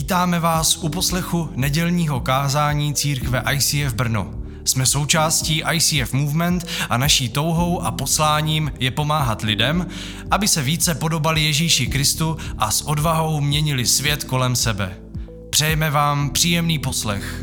Vítáme vás u poslechu nedělního kázání církve ICF Brno. Jsme součástí ICF Movement a naší touhou a posláním je pomáhat lidem, aby se více podobali Ježíši Kristu a s odvahou měnili svět kolem sebe. Přejeme vám příjemný poslech.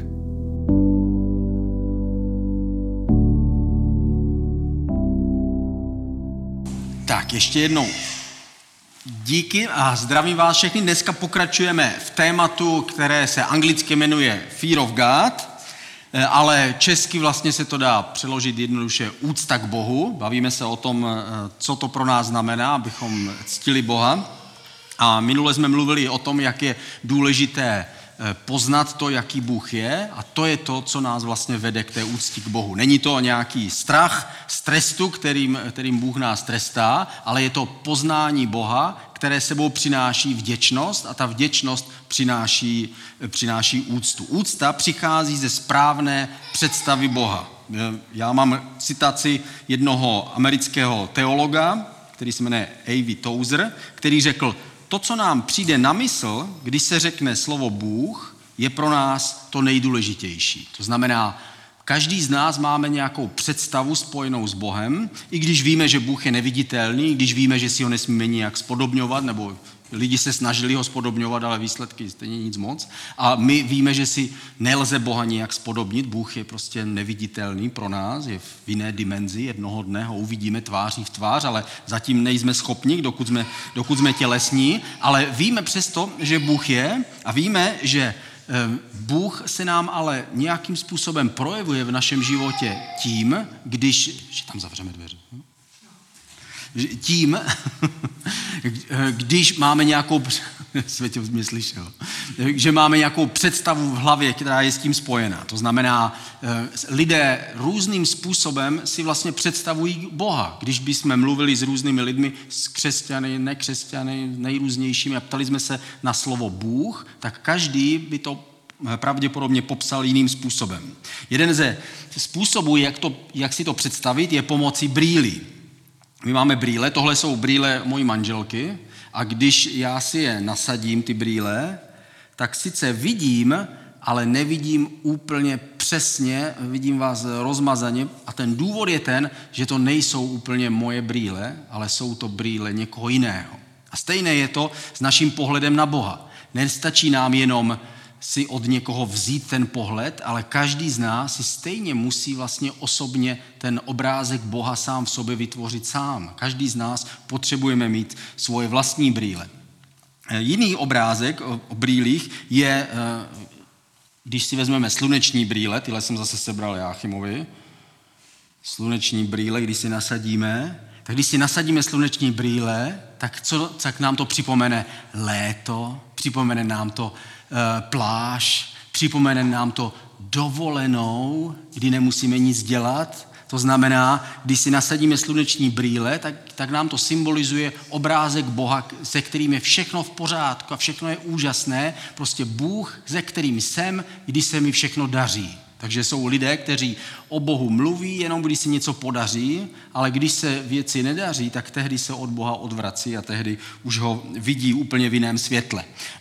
Tak, ještě jednou. Díky a zdravím vás všechny. Dneska pokračujeme v tématu, které se anglicky jmenuje Fear of God, ale česky vlastně se to dá přeložit jednoduše úcta k Bohu. Bavíme se o tom, co to pro nás znamená, abychom ctili Boha. A minule jsme mluvili o tom, jak je důležité poznat to, jaký Bůh je, a to je to, co nás vlastně vede k té úctě k Bohu. Není to nějaký strach z trestu, kterým Bůh nás trestá, ale je to poznání Boha, které sebou přináší vděčnost a ta vděčnost přináší úctu. Úcta přichází ze správné představy Boha. Já mám citaci jednoho amerického teologa, který se jmenuje A.V. Tozer, který řekl: to, co nám přijde na mysl, když se řekne slovo Bůh, je pro nás to nejdůležitější. To znamená, každý z nás máme nějakou představu spojenou s Bohem, i když víme, že Bůh je neviditelný, i když víme, že si ho nesmíme nijak spodobňovat, nebo lidi se snažili ho spodobňovat, ale výsledky stejně nic moc. A my víme, že si nelze Boha nijak spodobnit. Bůh je prostě neviditelný pro nás, je v jiné dimenzi. Jednoho dne ho uvidíme tváří v tvář, ale zatím nejsme schopni, dokud jsme tělesní. Ale víme přesto, že Bůh je, a víme, že Bůh se nám ale nějakým způsobem projevuje v našem životě tím, že tam zavřeme dveře. Když máme nějakou, Světě mě slyšel, že máme nějakou představu v hlavě, která je s tím spojená. To znamená, lidé různým způsobem si vlastně představují Boha. Když bychom mluvili s různými lidmi, s křesťany, nekřesťany, nejrůznějšími, a ptali jsme se na slovo Bůh, tak každý by to pravděpodobně popsal jiným způsobem. Jeden ze způsobů, jak si to představit, je pomocí brýlí. My máme brýle, tohle jsou brýle mojí manželky, a když já si je nasadím, ty brýle, tak sice vidím, ale nevidím úplně přesně, vidím vás rozmazaně, a ten důvod je ten, že to nejsou úplně moje brýle, ale jsou to brýle někoho jiného. A stejné je to s naším pohledem na Boha. Nestačí nám jenom si od někoho vzít ten pohled, ale každý z nás si stejně musí vlastně osobně ten obrázek Boha sám v sobě vytvořit sám. Každý z nás potřebujeme mít svoje vlastní brýle. Jiný obrázek o brýlích je, když si vezmeme sluneční brýle, tyhle jsem zase sebral Jáchymovi, sluneční brýle, když si nasadíme, tak když si nasadíme sluneční brýle, tak nám to připomene léto, připomene nám to pláž, připomene nám to dovolenou, kdy nemusíme nic dělat. To znamená, když si nasadíme sluneční brýle, tak nám to symbolizuje obrázek Boha, se kterým je všechno v pořádku a všechno je úžasné. Prostě Bůh, se kterým jsem, když se mi všechno daří. Takže jsou lidé, kteří o Bohu mluví, jenom když si něco podaří, ale když se věci nedaří, tak tehdy se od Boha odvrací a tehdy už ho vidí úplně v jiném světle.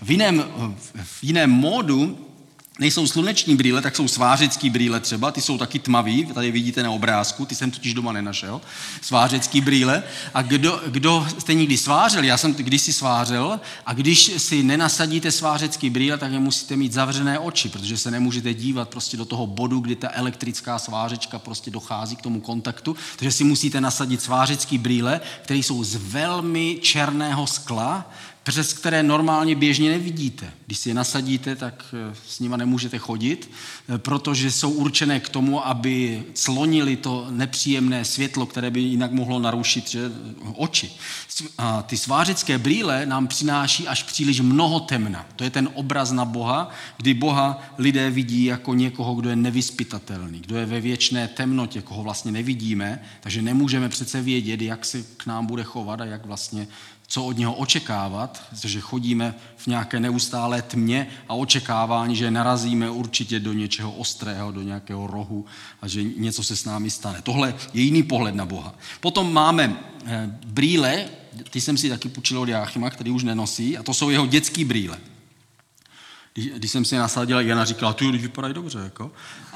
V jiném módu nejsou sluneční brýle, tak jsou svářecký brýle třeba, ty jsou taky tmavý, tady vidíte na obrázku, ty jsem totiž doma nenašel, svářecký brýle. A kdo jste někdy svářel, já jsem kdysi svářel, a když si nenasadíte svářecký brýle, tak je musíte mít zavřené oči, protože se nemůžete dívat prostě do toho bodu, kdy ta elektrická svářečka prostě dochází k tomu kontaktu, takže si musíte nasadit svářecký brýle, které jsou z velmi černého skla, přes které normálně běžně nevidíte. Když si je nasadíte, tak s nima nemůžete chodit, protože jsou určené k tomu, aby clonili to nepříjemné světlo, které by jinak mohlo narušit oči. A ty svářecké brýle nám přináší až příliš mnoho temna. To je ten obraz na Boha, kdy Boha lidé vidí jako někoho, kdo je nevyzpytatelný, kdo je ve věčné temnotě, koho vlastně nevidíme, takže nemůžeme přece vědět, jak se k nám bude chovat a jak vlastně co od něho očekávat, protože chodíme v nějaké neustálé tmě a očekávání, že narazíme určitě do něčeho ostrého, do nějakého rohu a že něco se s námi stane. Tohle je jiný pohled na Boha. Potom máme brýle, ty jsem si taky půjčil od Jáchyma, který už nenosí, a to jsou jeho dětský brýle. Když jsem si je nasadil, Jana říkala, ty lidi vypadají dobře, jako.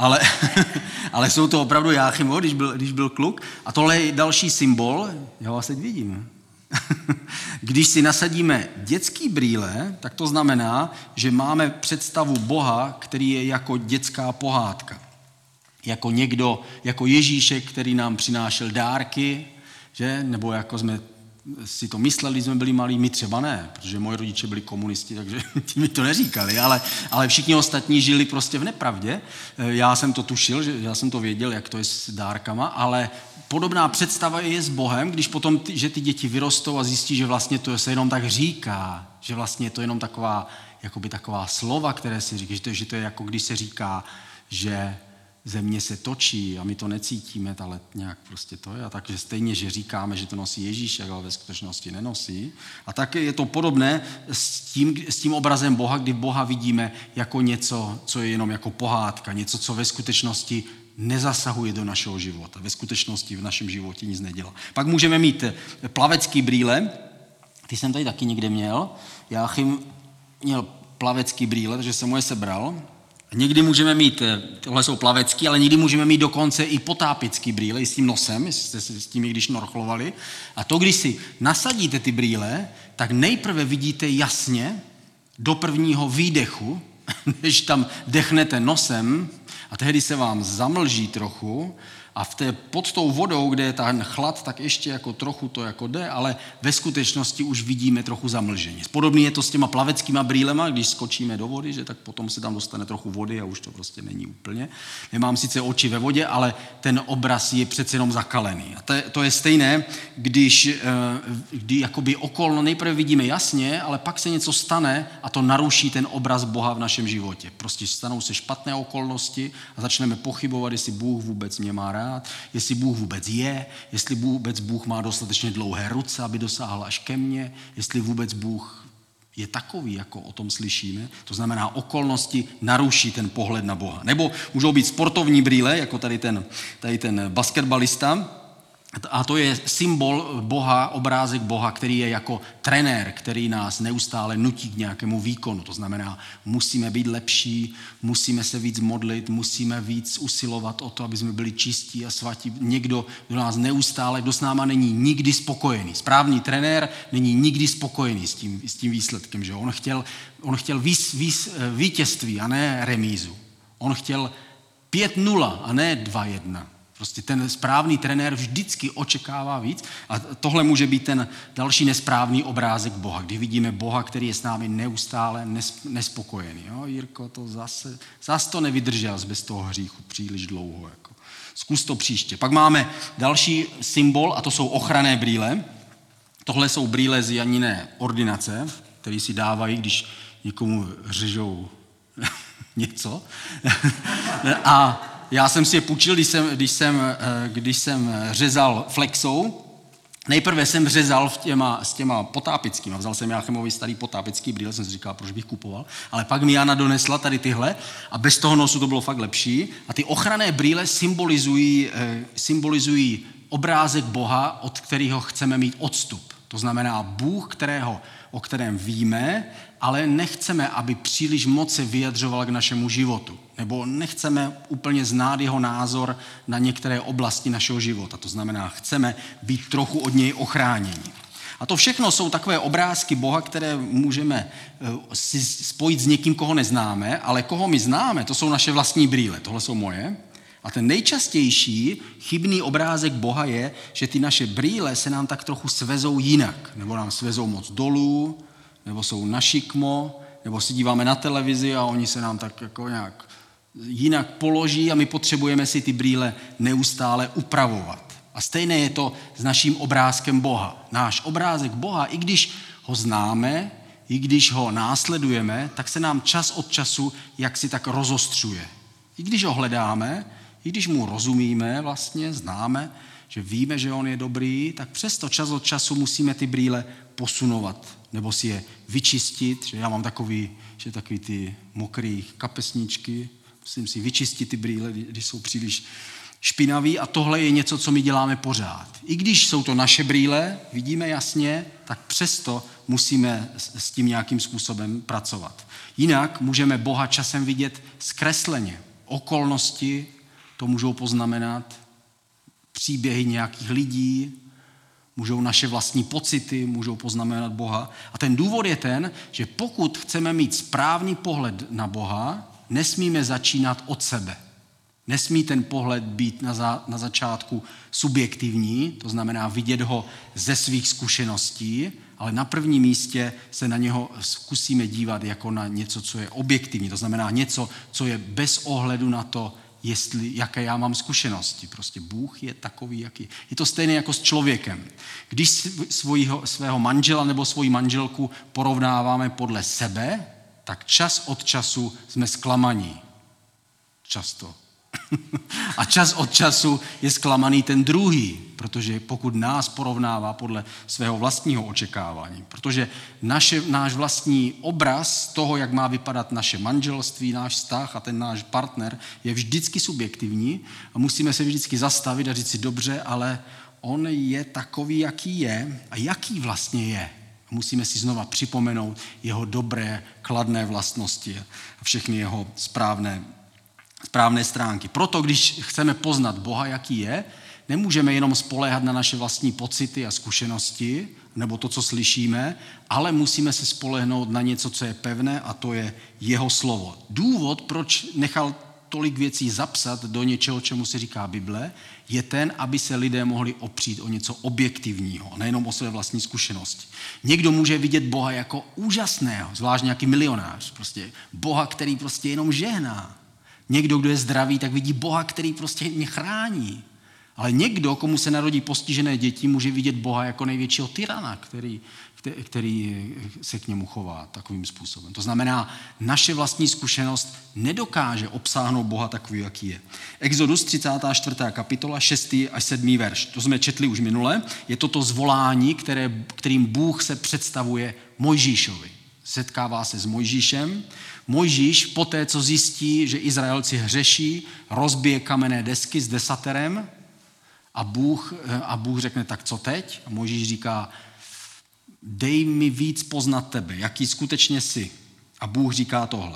Ale jsou to opravdu Jáchymo, když byl kluk. A tohle je další symbol, já vás teď vidím. Když si nasadíme dětský brýle, tak to znamená, že máme představu Boha, který je jako dětská pohádka. Jako někdo, jako Ježíšek, který nám přinášel dárky, že? Nebo jako jsme si to mysleli, když jsme byli malí, my třeba ne, protože moji rodiče byli komunisti, takže ti mi to neříkali, ale všichni ostatní žili prostě v nepravdě. Já jsem to tušil, já jsem to věděl, jak to je s dárkama, ale podobná představa je s Bohem, když potom, že ty děti vyrostou a zjistí, že vlastně to se jenom tak říká, že vlastně je to jenom taková slova, které si říká, že to je jako když se říká, že země se točí a my to necítíme, ale nějak prostě to je. A takže stejně, že říkáme, že to nosí Ježíšek, ale ve skutečnosti nenosí. A tak je to podobné s tím obrazem Boha, kdy Boha vidíme jako něco, co je jenom jako pohádka, něco, co ve skutečnosti nezasahuje do našeho života. Ve skutečnosti v našem životě nic nedělá. Pak můžeme mít plavecký brýle, ty jsem tady taky někde měl. Jáchym měl plavecký brýle, takže jsem mu je sebral. Někdy můžeme mít, tohle jsou plavecký, ale někdy můžeme mít dokonce i potápěcký brýle, i s tím nosem, jestli jste se s tím když norchlovali. A to, když si nasadíte ty brýle, tak nejprve vidíte jasně do prvního výdechu, než tam dechnete nosem a tehdy se vám zamlží trochu a pod tou vodou, kde je ten chlad, tak ještě jako trochu to jako jde, ale ve skutečnosti už vidíme trochu zamlžení. Podobně je to s těma plaveckýma brýlema, když skočíme do vody, že tak potom se tam dostane trochu vody a už to prostě není úplně. Nemám sice oči ve vodě, ale ten obraz je přece jenom zakalený. A to je stejné, kdy jakoby okolo nejprve vidíme jasně, ale pak se něco stane a to naruší ten obraz Boha v našem životě. Prostě stanou se špatné okolnosti a začneme pochybovat, jestli Bůh vůbec mě má rád, jestli Bůh vůbec je, jestli vůbec Bůh má dostatečně dlouhé ruce, aby dosáhl až ke mně, jestli vůbec Bůh je takový, jako o tom slyšíme. To znamená, okolnosti naruší ten pohled na Boha. Nebo můžou být sportovní brýle, jako tady ten basketbalista, a to je symbol Boha, obrázek Boha, který je jako trenér, který nás neustále nutí k nějakému výkonu. To znamená, musíme být lepší, musíme se víc modlit, musíme víc usilovat o to, aby jsme byli čistí a svatí. Někdo, kdo nás neustále, kdo s náma není nikdy spokojený. Správný trenér není nikdy spokojený s tím výsledkem. Že? On chtěl vítězství a ne remízu. On chtěl 5-0 a ne 2-1. Prostě ten správný trenér vždycky očekává víc a tohle může být ten další nesprávný obrázek Boha, kdy vidíme Boha, který je s námi neustále nespokojený. Jo, Jirko, to zase to nevydržel bez toho hříchu příliš dlouho. Jako. Zkus to příště. Pak máme další symbol a to jsou ochranné brýle. Tohle jsou brýle z Janiné ordinace, které si dávají, když někomu řežou něco. A já jsem si je půjčil, když jsem řezal flexou. Nejprve jsem řezal s těma potápickými. Vzal jsem Jáchymovi starý potápický brýle, jsem si říkal, proč bych kupoval. Ale pak mi Jana donesla tady tyhle a bez toho nosu to bylo fakt lepší. A ty ochranné brýle symbolizují obrázek Boha, od kterého chceme mít odstup. To znamená Bůh, o kterém víme, ale nechceme, aby příliš moc se vyjadřoval k našemu životu. Nebo nechceme úplně znát jeho názor na některé oblasti našeho života. To znamená, chceme být trochu od něj ochráněni. A to všechno jsou takové obrázky Boha, které můžeme si spojit s někým, koho neznáme, ale koho my známe, to jsou naše vlastní brýle. Tohle jsou moje. A ten nejčastější chybný obrázek Boha je, že ty naše brýle se nám tak trochu svezou jinak. Nebo nám svezou moc dolů, nebo jsou na šikmo, nebo si díváme na televizi a oni se nám tak jako nějak jinak položí a my potřebujeme si ty brýle neustále upravovat. A stejné je to s naším obrázkem Boha. Náš obrázek Boha, i když ho známe, i když ho následujeme, tak se nám čas od času jaksi tak rozostřuje. I když ho hledáme, i když mu rozumíme vlastně, známe, že víme, že on je dobrý, tak přesto čas od času musíme ty brýle posunovat nebo si je vyčistit, že já mám takový ty mokrý kapesničky, musím si vyčistit ty brýle, když jsou příliš špinavý a tohle je něco, co my děláme pořád. I když jsou to naše brýle, vidíme jasně, tak přesto musíme s tím nějakým způsobem pracovat. Jinak můžeme Boha časem vidět zkresleně. Okolnosti to můžou poznamenat, příběhy nějakých lidí, můžou naše vlastní pocity, můžou poznamenat Boha. A ten důvod je ten, že pokud chceme mít správný pohled na Boha, nesmíme začínat od sebe. Nesmí ten pohled být na začátku subjektivní, to znamená vidět ho ze svých zkušeností, ale na prvním místě se na něho zkusíme dívat jako na něco, co je objektivní, to znamená něco, co je bez ohledu na to, jaké já mám zkušenosti. Prostě Bůh je takový, jaký. Je to stejné jako s člověkem. Když svého manžela nebo svoji manželku porovnáváme podle sebe, tak čas od času jsme zklamaní. Často. A čas od času je zklamaný ten druhý, protože pokud nás porovnává podle svého vlastního očekávání, protože náš vlastní obraz toho, jak má vypadat naše manželství, náš vztah a ten náš partner je vždycky subjektivní a musíme se vždycky zastavit a říct si dobře, ale on je takový, jaký je a jaký vlastně je. Musíme si znova připomenout jeho dobré, kladné vlastnosti a všechny jeho správné stránky. Proto, když chceme poznat Boha, jaký je, nemůžeme jenom spoléhat na naše vlastní pocity a zkušenosti, nebo to, co slyšíme, ale musíme se spolehnout na něco, co je pevné, a to je jeho slovo. Důvod, proč nechal tolik věcí zapsat do něčeho, čemu se říká Bible, je ten, aby se lidé mohli opřít o něco objektivního, nejenom o své vlastní zkušenosti. Někdo může vidět Boha jako úžasného, zvlášť nějaký milionář, prostě Boha, který prostě jenom žehná. Někdo, kdo je zdravý, tak vidí Boha, který prostě mě chrání. Ale někdo, komu se narodí postižené děti, může vidět Boha jako největšího tyrana, který se k němu chová takovým způsobem. To znamená, naše vlastní zkušenost nedokáže obsáhnout Boha takový, jaký je. Exodus 34. kapitola, 6. až 7. verš. To jsme četli už minule. Je toto zvolání, kterým Bůh se představuje Mojžíšovi. Setkává se s Mojžíšem. Mojžíš poté, co zjistí, že Izraelci hřeší, rozbije kamenné desky s desaterem a Bůh řekne, tak co teď? A Mojžíš říká, dej mi víc poznat tebe, jaký skutečně jsi. A Bůh říká tohle.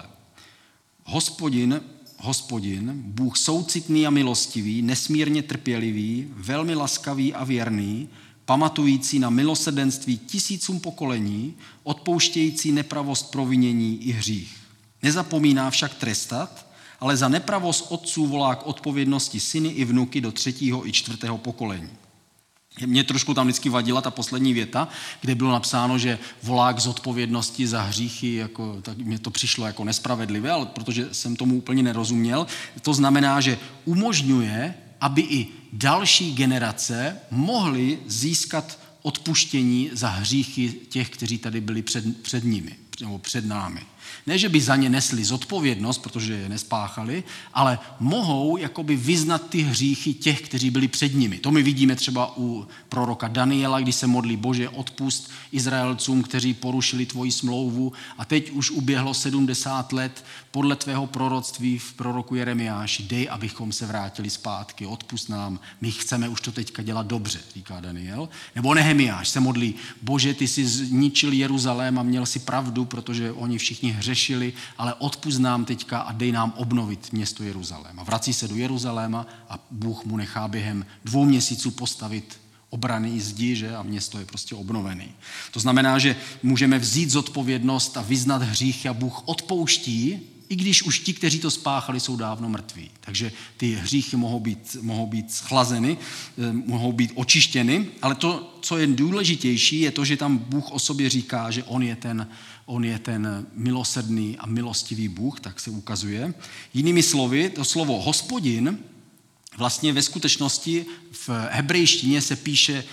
Hospodin, Bůh soucitný a milostivý, nesmírně trpělivý, velmi laskavý a věrný, pamatující na milosrdenství tisícům pokolení, odpouštějící nepravost, provinění i hřích. Nezapomíná však trestat, ale za nepravost otců volá k odpovědnosti syny i vnuky do 3. i 4. pokolení. Mě trošku tam vždycky vadila ta poslední věta, kde bylo napsáno, že volá k zodpovědnosti za hříchy, tak mě to přišlo jako nespravedlivé, ale protože jsem tomu úplně nerozuměl. To znamená, že umožňuje, aby i další generace mohly získat odpuštění za hříchy těch, kteří tady byli před nimi, nebo před námi. Ne, že by za ně nesli zodpovědnost, protože je nespáchali, ale mohou jakoby vyznat ty hříchy těch, kteří byli před nimi. To my vidíme třeba u proroka Daniela, když se modlí Bože, odpust Izraelcům, kteří porušili tvoji smlouvu a teď už uběhlo 70 let podle tvého proroctví v proroku Jeremiáši. Dej, abychom se vrátili zpátky, odpust nám, my chceme už to teďka dělat dobře, říká Daniel. Nebo Nehemiáš se modlí, Bože, ty jsi zničil Jeruzalém a měl si pravdu, protože oni všichni hřešili, ale odpusť nám teďka a dej nám obnovit město Jeruzalém. A vrací se do Jeruzaléma a Bůh mu nechá během 2 měsíců postavit obranný zdi, že? A město je prostě obnovený. To znamená, že můžeme vzít zodpovědnost a vyznat hříchy a Bůh odpouští, i když už ti, kteří to spáchali, jsou dávno mrtví. Takže ty hříchy mohou být schlazeny, mohou být očištěny, ale to, co je důležitější, je to, že tam Bůh o sobě říká, že on je ten milosrdný a milostivý Bůh, tak se ukazuje. Jinými slovy, to slovo Hospodin vlastně ve skutečnosti v hebrejštině se píše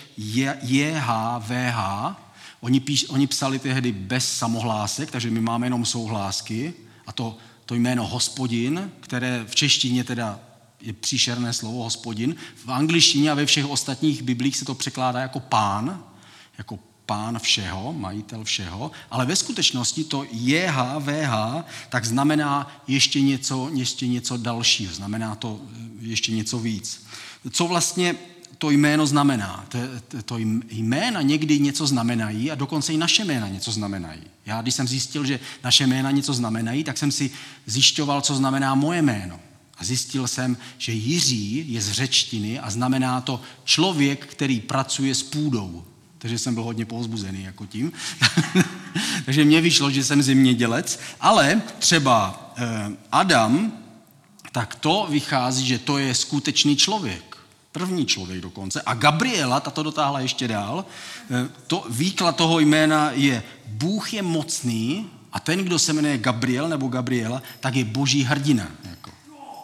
JHVH. Oni psali tehdy bez samohlásek, takže my máme jenom souhlásky. A to jméno Hospodin, které v češtině teda je příšerné slovo Hospodin, v angličtině a ve všech ostatních biblích se to překládá jako pán pán všeho, majitel všeho, ale ve skutečnosti to JHVH tak znamená ještě něco dalšího, znamená to ještě něco víc. Co vlastně to jméno znamená? To jména někdy něco znamenají a dokonce i naše jména něco znamenají. Já, když jsem zjistil, že naše jména něco znamenají, tak jsem si zjišťoval, co znamená moje jméno. A zjistil jsem, že Jiří je z řečtiny a znamená to člověk, který pracuje s půdou. Takže jsem byl hodně povzbuzený jako tím. Takže mně vyšlo, že jsem zemědělec, ale třeba Adam, tak to vychází, že to je skutečný člověk. První člověk dokonce. A Gabriela, ta to dotáhla ještě dál, výklad toho jména je Bůh je mocný a ten, kdo se jmenuje Gabriel nebo Gabriela, tak je boží hrdina. Jako.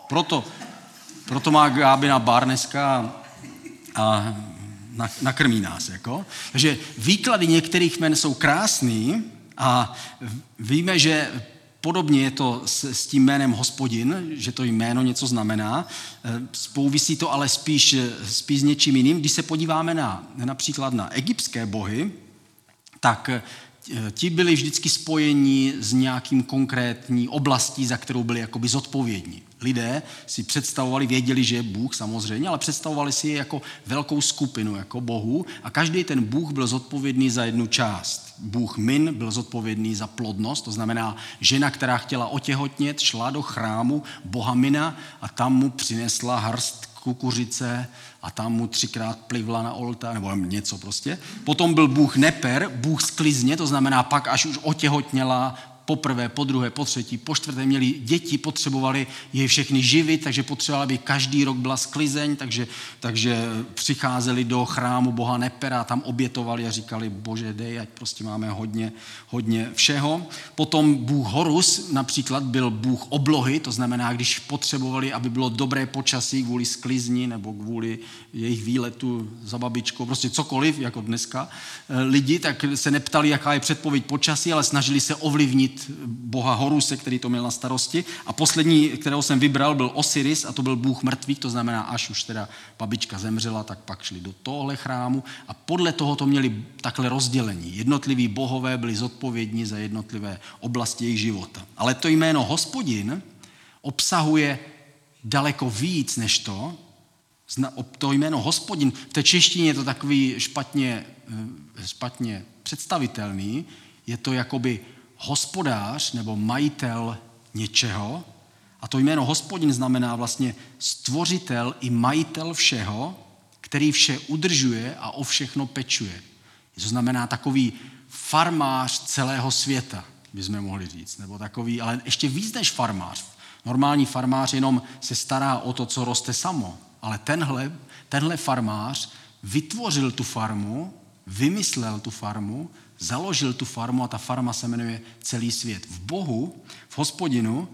Proto má Gábina bar dneska a nakrmí nás. Jako. Takže výklady některých jmen jsou krásný a víme, že podobně je to s tím jménem Hospodin, že to jméno něco znamená. Souvisí to ale spíš s něčím jiným. Když se podíváme například na egyptské bohy, tak ti byli vždycky spojeni s nějakým konkrétní oblastí, za kterou byli jakoby zodpovědní. Lidé si představovali, věděli, že je Bůh samozřejmě, ale představovali si je jako velkou skupinu, jako bohů a každý ten Bůh byl zodpovědný za jednu část. Bůh Min byl zodpovědný za plodnost, to znamená žena, která chtěla otěhotnět, šla do chrámu boha Mina a tam mu přinesla hrst kukuřice a tam mu 3krát plivla na oltář, nebo něco prostě. Potom byl Bůh Neper, Bůh sklizně, to znamená pak, až už otěhotněla, poprvé, podruhé, potřetí, počtvrté měli děti, potřebovali je všechny živit, takže potřebovali, aby každý rok byla sklizeň, takže přicházeli do chrámu boha Nepera, tam obětovali a říkali, Bože, dej, ať prostě máme hodně všeho. Potom Bůh Horus například byl Bůh oblohy, to znamená, když potřebovali, aby bylo dobré počasí kvůli sklizni nebo kvůli jejich výletu za babičkou, prostě cokoliv, jako dneska lidi, tak se neptali, jaká je předpověď počasí, ale snažili se ovlivnit boha Horuse, který to měl na starosti. A poslední, kterého jsem vybral, byl Osiris a to byl bůh mrtvých, to znamená, až už teda babička zemřela, tak pak šli do tohle chrámu a podle toho to měli takhle rozdělení. Jednotliví bohové byli zodpovědní za jednotlivé oblasti jejich života. Ale to jméno Hospodin obsahuje daleko víc než to. To jméno Hospodin, v té češtině je to takový špatně představitelný, je to jakoby hospodář nebo majitel něčeho a to jméno Hospodin znamená vlastně stvořitel i majitel všeho, který vše udržuje a o všechno pečuje. To znamená takový farmář celého světa, bychom mohli říct, nebo takový, ale ještě víc než farmář. Normální farmář jenom se stará o to, co roste samo, ale tenhle farmář vytvořil tu farmu, vymyslel tu farmu, založil tu farmu a ta farma se jmenuje celý svět. V Bohu, v Hospodinu,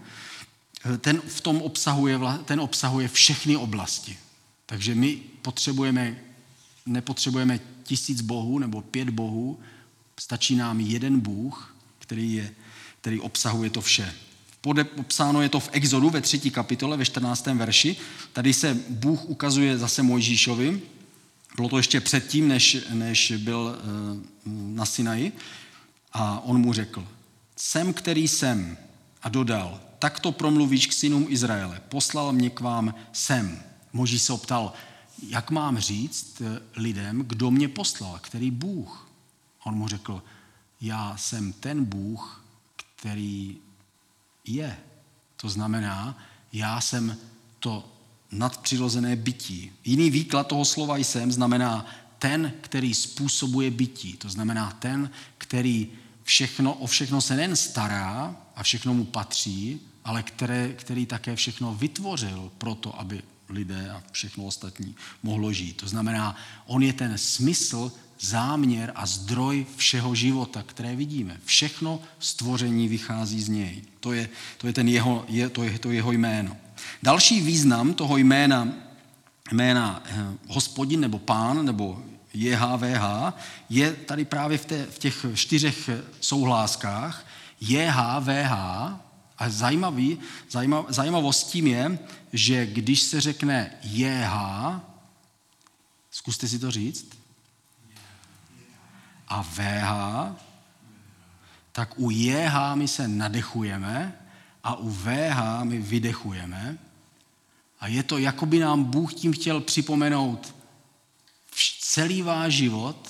ten obsahuje všechny oblasti. Takže my nepotřebujeme 1000 bohů nebo 5 bohů, stačí nám jeden Bůh, který obsahuje to vše. Popsáno je to v Exodu ve 3. kapitole, ve 14. verši. Tady se Bůh ukazuje zase Mojžíšovi. Bylo to ještě předtím, než byl na Sinaji. A on mu řekl, jsem, který jsem. A dodal, takto promluvíš k synům Izraele. Poslal mě k vám sem. Mojžíš se optal, jak mám říct lidem, kdo mě poslal, který Bůh. On mu řekl, já jsem ten Bůh, který je. To znamená, já jsem to nadpřirozené bytí. Jiný výklad toho slova jsem znamená ten, který způsobuje bytí. To znamená ten, který o všechno se nejen stará a všechno mu patří, ale který také všechno vytvořil proto, aby lidé a všechno ostatní mohlo žít. To znamená, on je ten smysl, záměr a zdroj všeho života, které vidíme. Všechno stvoření vychází z něj. To je jeho jméno. Další význam toho jména Hospodin nebo Pán nebo JHVH je tady právě v těch 4 souhláskách. JHVH a zajímavost tím je, že když se řekne JH, zkuste si to říct, a VH, tak u JH my se nadechujeme a u VH my vydechujeme. A je to, jako by nám Bůh tím chtěl připomenout celý váš život,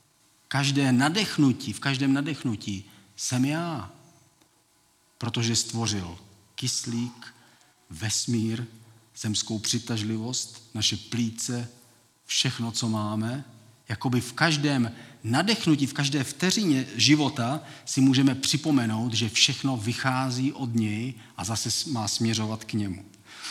v každém nadechnutí jsem já. Protože stvořil kyslík, vesmír, zemskou přitažlivost, naše plíce, všechno, co máme. Jakoby v každém nadechnutí, v každé vteřině života si můžeme připomenout, že všechno vychází od něj a zase má směřovat k němu.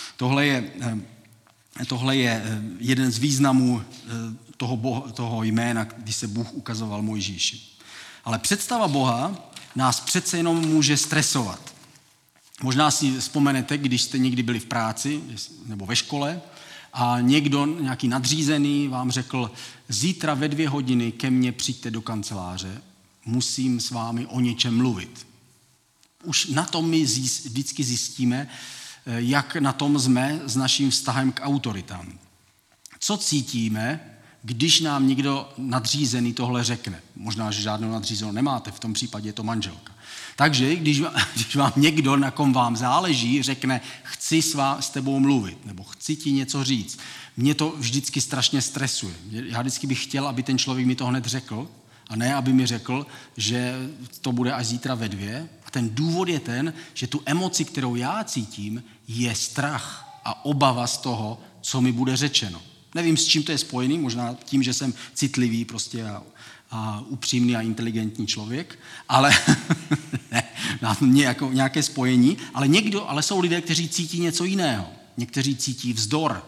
Tohle je jeden z významů toho jména, když se Bůh ukazoval Mojžíši. Ale představa Boha nás přece jenom může stresovat. Možná si vzpomenete, když jste někdy byli v práci nebo ve škole a někdo, nějaký nadřízený, vám řekl, zítra ve 2 hodiny ke mně přijďte do kanceláře, musím s vámi o něčem mluvit. Už na tom my vždycky zjistíme, jak na tom jsme s naším vztahem k autoritám. Co cítíme, když nám někdo nadřízený tohle řekne? Možná, že žádnou nadřízenou nemáte, v tom případě je to manželka. Takže když vám někdo, na kom vám záleží, řekne, chci s tebou mluvit, nebo chci ti něco říct, mě to vždycky strašně stresuje. Já vždycky bych chtěl, aby ten člověk mi to hned řekl, a ne, aby mi řekl, že to bude až zítra ve 2. A ten důvod je ten, že tu emoci, kterou já cítím, je strach a obava z toho, co mi bude řečeno. Nevím, s čím to je spojený, možná tím, že jsem citlivý prostě a upřímný a inteligentní člověk, ale ne, nějaké spojení, ale jsou lidé, kteří cítí něco jiného. Někteří cítí vzdor.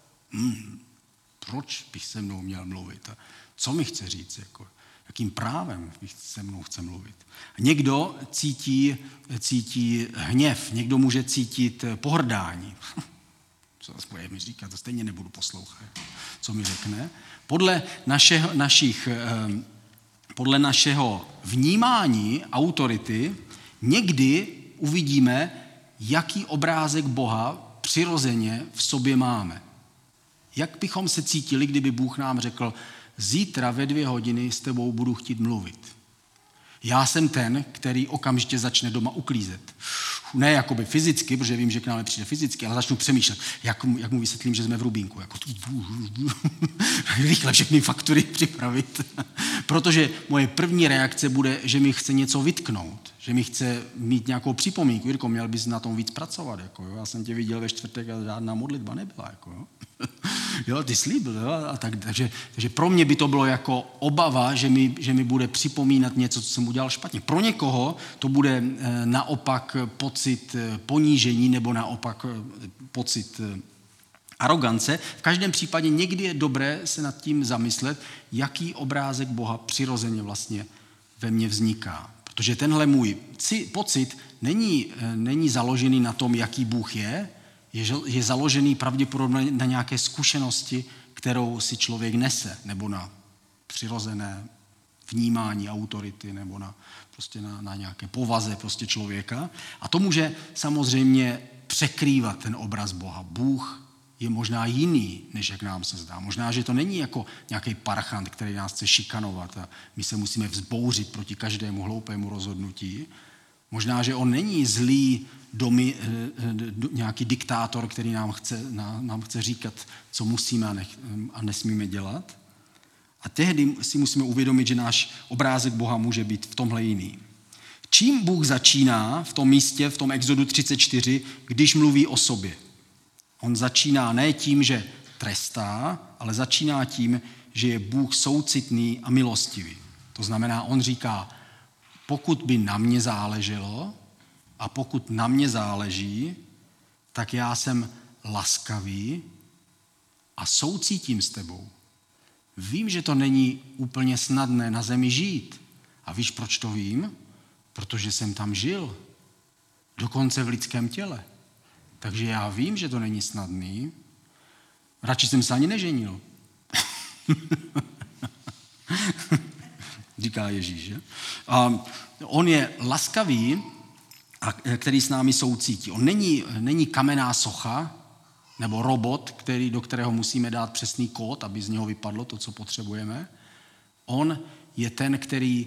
Proč bych se mnou měl mluvit? A co mi chce říct? Jakým právem se mnou chce mluvit? A někdo cítí hněv, někdo může cítit pohrdání. Co bude mi říkat, to stejně nebudu poslouchat, co mi řekne. Podle našeho vnímání autority někdy uvidíme, jaký obrázek Boha přirozeně v sobě máme. Jak bychom se cítili, kdyby Bůh nám řekl, zítra ve 2 hodiny s tebou budu chtít mluvit. Já jsem ten, který okamžitě začne doma uklízet. Ne jakoby fyzicky, protože vím, že k nám nepřijde fyzicky, ale začnu přemýšlet, jak mu vysvětlím, že jsme v Rubínku. Rychle všechny faktury připravit. Protože moje první reakce bude, že mi chce něco vytknout, že mi chce mít nějakou připomínku. Jirko, měl bys na tom víc pracovat. Já jsem tě viděl ve čtvrtek a žádná modlitba nebyla. Jo, ty slíbil. Takže pro mě by to bylo jako obava, že mi bude připomínat něco, co jsem udělal špatně. Pro někoho to bude naopak pocit ponížení nebo naopak pocit arogance. V každém případě někdy je dobré se nad tím zamyslet, jaký obrázek Boha přirozeně vlastně ve mně vzniká. Protože tenhle můj pocit není založený na tom, jaký Bůh je založený pravděpodobně na nějaké zkušenosti, kterou si člověk nese, nebo na přirozené vnímání autority, nebo na nějaké povaze prostě člověka. A to může samozřejmě překrývat ten obraz Boha. Bůh je možná jiný, než jak nám se zdá. Možná, že to není jako nějaký parchant, který nás chce šikanovat a my se musíme vzbouřit proti každému hloupému rozhodnutí. Možná, že on není zlý nějaký diktátor, který nám chce říkat, co musíme a nesmíme dělat. A tehdy si musíme uvědomit, že náš obrázek Boha může být v tomhle jiný. Čím Bůh začíná v tom místě, v tom Exodu 34, když mluví o sobě? On začíná ne tím, že trestá, ale začíná tím, že je Bůh soucitný a milostivý. To znamená, on říká, pokud by na mě záleželo a pokud na mě záleží, tak já jsem laskavý a soucítím s tebou. Vím, že to není úplně snadné na zemi žít. A víš, proč to vím? Protože jsem tam žil. Dokonce v lidském těle. Takže já vím, že to není snadný. Radši jsem se ani neženil. Říká Ježíš, že? A on je laskavý, který s námi soucítí. On není kamenná socha nebo robot, do kterého musíme dát přesný kód, aby z něho vypadlo to, co potřebujeme. On je ten, který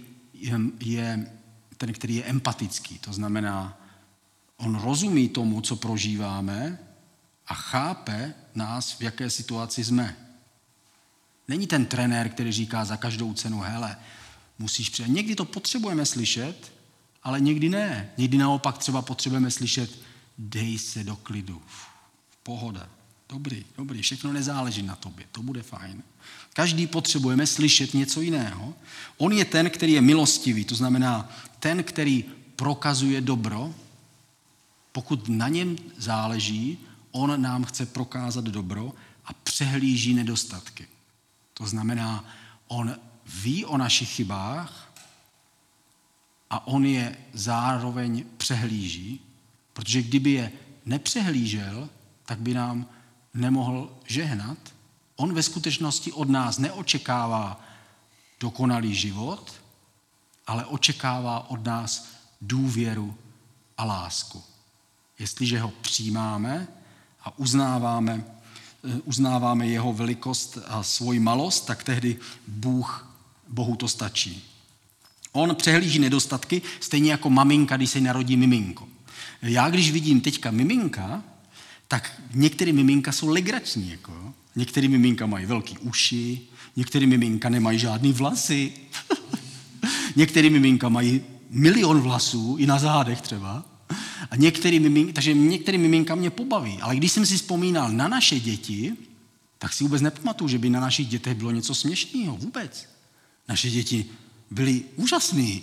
je empatický. To znamená, on rozumí tomu, co prožíváme a chápe nás, v jaké situaci jsme. Není ten trenér, který říká za každou cenu, hele, musíš přijít. Někdy to potřebujeme slyšet, ale někdy ne. Někdy naopak třeba potřebujeme slyšet, dej se do klidu. Pohoda. Dobrý, všechno nezáleží na tobě, to bude fajn. Každý potřebujeme slyšet něco jiného. On je ten, který je milostivý, to znamená ten, který prokazuje dobro. Pokud na něm záleží, on nám chce prokázat dobro a přehlíží nedostatky. To znamená, on ví o našich chybách a on je zároveň přehlíží, protože kdyby je nepřehlížel, tak by nám nemohl žehnat. On ve skutečnosti od nás neočekává dokonalý život, ale očekává od nás důvěru a lásku. Jestliže ho přijímáme a uznáváme jeho velikost a svoji malost, tak tehdy Bohu to stačí. On přehlíží nedostatky, stejně jako maminka, když se narodí miminko. Já, když vidím teďka miminka, tak některé miminka jsou legrační. Jako. Některé miminka mají velké uši, některé miminka nemají žádný vlasy, některé miminka mají 1 000 000 vlasů, i na zádech třeba. A takže některé miminka mě pobaví. Ale když jsem si vzpomínal na naše děti, tak si vůbec nepamatuju, že by na našich dětech bylo něco směšného. Vůbec. Naše děti byly úžasný.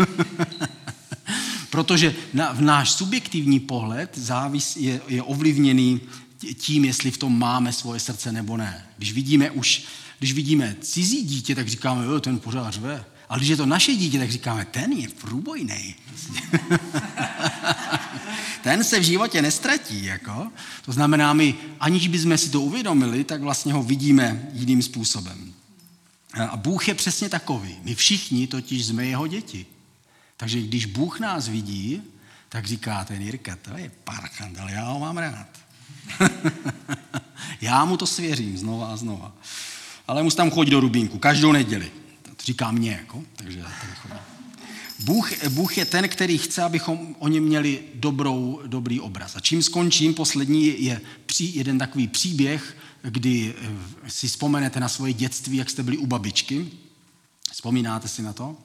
Protože v náš subjektivní pohled je ovlivněný tím, jestli v tom máme svoje srdce nebo ne. Když vidíme cizí dítě, tak říkáme, ten pořád řve. Ale když je to naše dítě, tak říkáme, ten je průbojnej. Ten se v životě nestratí. Jako. To znamená, my, aniž bychom si to uvědomili, tak vlastně ho vidíme jiným způsobem. A Bůh je přesně takový. My všichni totiž jsme jeho děti. Takže když Bůh nás vidí, tak říká ten Jirka, to je parchant, ale já ho mám rád. Já mu to svěřím znova a znova. Ale musím tam chodit do Rubínku, každou neděli. To říká mě, jako, takže já tady chodím. Bůh je ten, který chce, abychom o něm měli dobrý obraz. A čím skončím, poslední je jeden takový příběh, kdy si vzpomenete na svoje dětství, jak jste byli u babičky. Vzpomínáte si na to?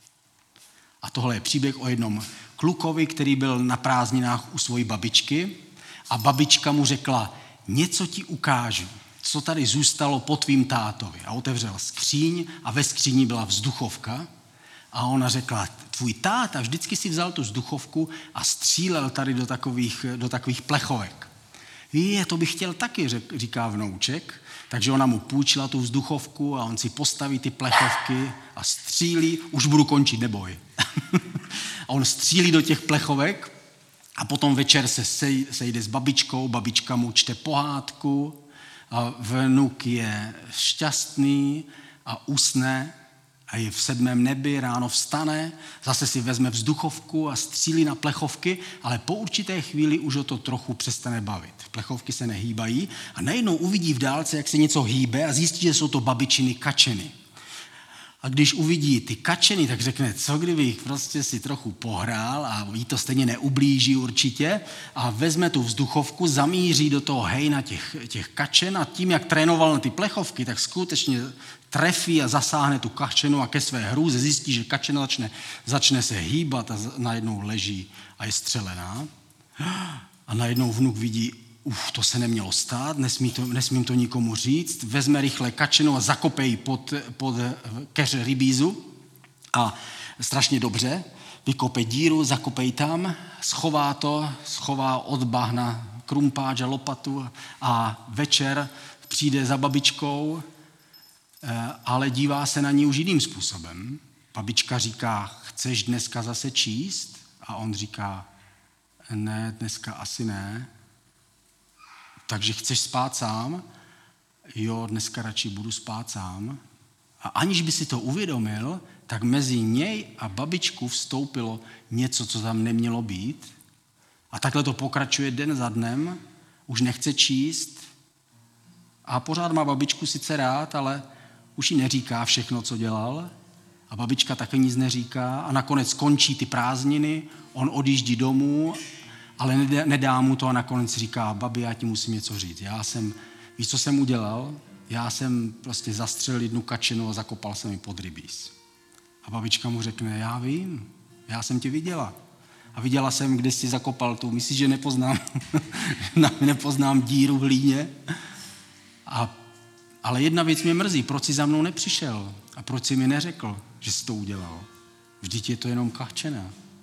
A tohle je příběh o jednom klukovi, který byl na prázdninách u svojí babičky a babička mu řekla, něco ti ukážu, co tady zůstalo po tvým tátovi. A otevřel skříň a ve skříni byla vzduchovka a ona řekla, tvůj táta vždycky si vzal tu vzduchovku a střílel tady do takových plechovek. To bych chtěl taky, říká vnouček. Takže ona mu půjčila tu vzduchovku a on si postaví ty plechovky a střílí, už budu končit, neboj. A on střílí do těch plechovek a potom večer se sejde s babičkou, babička mu čte pohádku a vnuk je šťastný a usne a je v 7. nebi, ráno vstane, zase si vezme vzduchovku a střílí na plechovky, ale po určité chvíli už ho to trochu přestane bavit. Plechovky se nehýbají a najednou uvidí v dálce, jak se něco hýbe a zjistí, že jsou to babičiny kačeny. A když uvidí ty kačeny, tak řekne, co kdybych prostě si trochu pohrál a jí to stejně neublíží určitě a vezme tu vzduchovku, zamíří do toho hejna těch kačen a tím, jak trénoval na ty plechovky, tak skutečně trefí a zasáhne tu kačenu a ke své hrůze zjistí, že kačena začne se hýbat a najednou leží a je střelená. A najednou vnuk vidí, to se nemělo stát, nesmím to nikomu říct, vezme rychle kačenu a zakope ji pod keř rybízu a strašně dobře, vykope díru, zakope ji tam, schová od bahna krumpáč a lopatu a večer přijde za babičkou, ale dívá se na ní už jiným způsobem. Babička říká, chceš dneska zase číst? A on říká, ne, dneska asi ne. Takže chceš spát sám? Jo, dneska radši budu spát sám. A aniž by si to uvědomil, tak mezi něj a babičku vstoupilo něco, co tam nemělo být. A takhle to pokračuje den za dnem, už nechce číst a pořád má babičku sice rád, ale už jí neříká všechno, co dělal. A babička taky nic neříká a nakonec skončí ty prázdniny, on odjíždí domů, ale nedá mu to a nakonec říká, babi, já ti musím něco říct. Víš, co jsem udělal? Já jsem prostě zastřelil jednu kačenu a zakopal jsem ji pod rybíz. A babička mu řekne, já vím, já jsem tě viděla. A viděla jsem, kde jsi zakopal tu. Myslíš, že nepoznám díru v hlíně? Ale jedna věc mě mrzí, proč jsi za mnou nepřišel? A proč jsi mi neřekl, že jsi to udělal? Vždyť je to jenom kačena.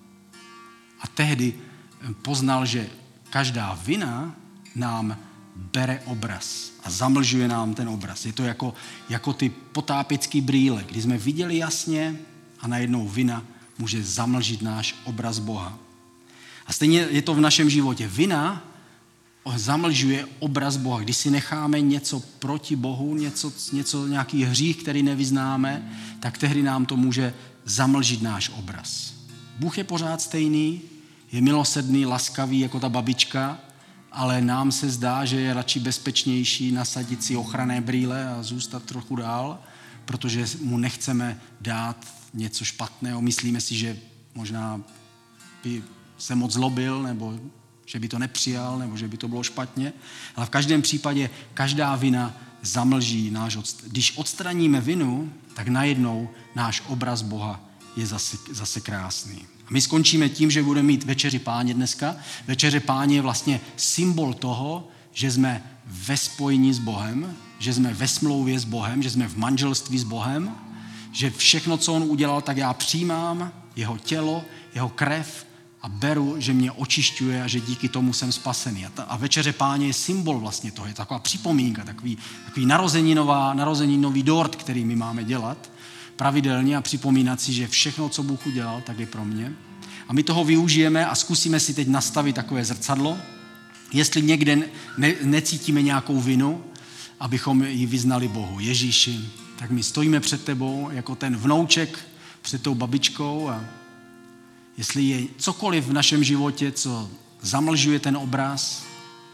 A tehdy poznal, že každá vina nám bere obraz a zamlžuje nám ten obraz. Je to jako ty potápěcký brýle, kdy jsme viděli jasně a najednou vina může zamlžit náš obraz Boha. A stejně je to v našem životě. Vina zamlžuje obraz Boha. Když si necháme něco proti Bohu, nějaký hřích, který nevyznáme, tak tehdy nám to může zamlžit náš obraz. Bůh je pořád stejný, je milosrdný, laskavý jako ta babička, ale nám se zdá, že je radši bezpečnější nasadit si ochranné brýle a zůstat trochu dál, protože mu nechceme dát něco špatného. Myslíme si, že možná by se moc zlobil, nebo že by to nepřijal, nebo že by to bylo špatně. Ale v každém případě každá vina zamlží náš Když odstraníme vinu, tak najednou náš obraz Boha je zase krásný. A my skončíme tím, že budeme mít večeři Páně dneska. Večeře Páně je vlastně symbol toho, že jsme ve spojení s Bohem, že jsme ve smlouvě s Bohem, že jsme v manželství s Bohem, že všechno, co on udělal, tak já přijímám jeho tělo, jeho krev a beru, že mě očišťuje a že díky tomu jsem spasený. A večeře Páně je symbol vlastně toho, je taková připomínka, takový narozeninový dort, který my máme dělat pravidelně a připomínat si, že všechno, co Bůh udělal, tak je pro mě. A my toho využijeme a zkusíme si teď nastavit takové zrcadlo, jestli někde necítíme nějakou vinu, abychom ji vyznali Bohu. Ježíši, tak my stojíme před tebou jako ten vnouček před tou babičkou a jestli je cokoliv v našem životě, co zamlžuje ten obraz,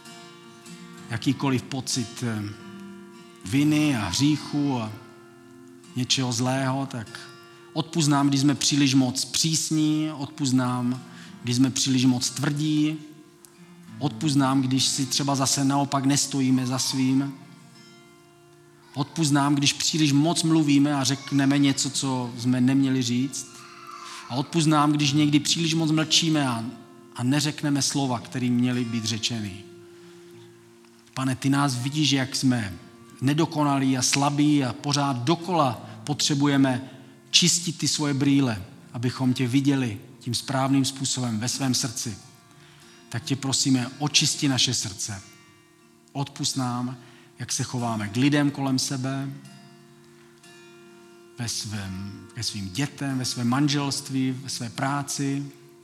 jakýkoliv pocit viny a hříchu a něčeho zlého, tak odpusť nám, když jsme příliš moc přísní, odpusť nám, když jsme příliš moc tvrdí, odpusť nám, když si třeba zase naopak nestojíme za svým, odpusť nám, když příliš moc mluvíme a řekneme něco, co jsme neměli říct, a odpusť nám, když někdy příliš moc mlčíme a neřekneme slova, které měly být řečeny. Pane, ty nás vidíš, jak jsme nedokonalí a slabí a pořád dokola potřebujeme čistit ty svoje brýle, abychom tě viděli tím správným způsobem ve svém srdci. Tak tě prosíme, očisti naše srdce. Odpusť nám, jak se chováme k lidem kolem sebe, ke svým dětem, ve svém manželství, ve své práci.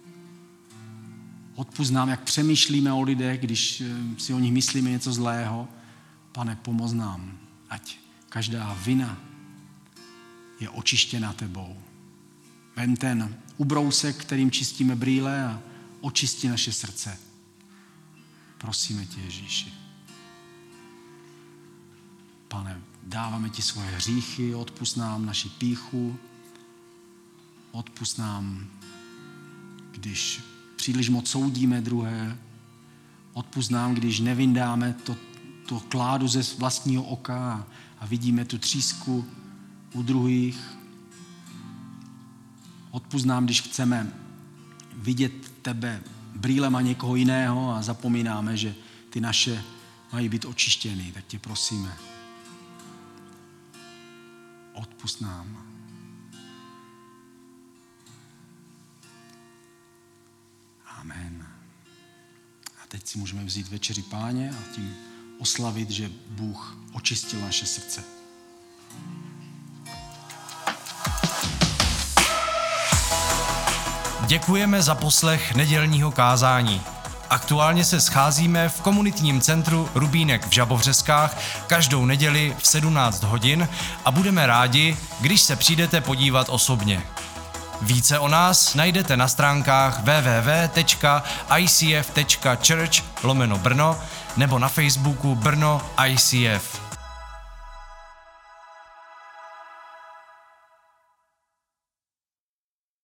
Odpusť nám, jak přemýšlíme o lidech, když si o nich myslíme něco zlého. Pane, pomoz nám, ať každá vina je očištěna tebou. Vem ten ubrousek, kterým čistíme brýle a očisti naše srdce. Prosíme tě, Ježíši. Pane, dáváme ti svoje hříchy, odpusť nám naši pýchu, odpusť nám, když příliš moc soudíme druhé, odpusť nám, když nevyndáme to kládu ze vlastního oka a vidíme tu třísku u druhých. Odpusť nám, když chceme vidět tebe brýlema někoho jiného a zapomínáme, že ty naše mají být očištěny. Tak tě prosíme, odpusť nám. Amen. A teď si můžeme vzít večeři Páně a tím oslavit, že Bůh očistil naše srdce. Děkujeme za poslech nedělního kázání. Aktuálně se scházíme v komunitním centru Rubínek v Žabovřeskách každou neděli v 17 hodin a budeme rádi, když se přijdete podívat osobně. Více o nás najdete na stránkách www.icf.church/Brno nebo na Facebooku Brno ICF.